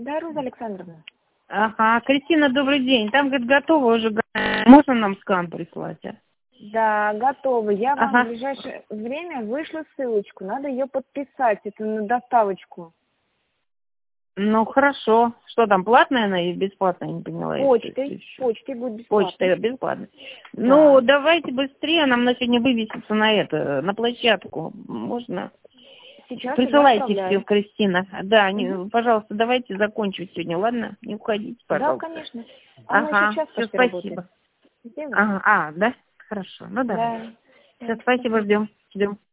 Да, Роза Александровна. Ага, Кристина, добрый день. Там, говорит, готово уже. Можно нам скан прислать, а? Да, готово. Я вам Ага. в ближайшее время вышлю ссылочку. Надо ее подписать, это на доставочку. Ну, хорошо. Что там, платная она или бесплатная, я не поняла. Почтой будет бесплатно. Почта бесплатная. Да. Ну, давайте быстрее, нам на сегодня вывеситься на площадку. Можно? Сейчас Присылайте я все, отправляю. Кристина. Да, Угу. пожалуйста, давайте закончим сегодня, ладно? Не уходите, Да, пожалуйста. конечно. Она еще час Все, почти работает. спасибо. Сделаю. Ага, да? Хорошо, ну давай. Да. Все, Всё, спасибо, спасибо. ждем.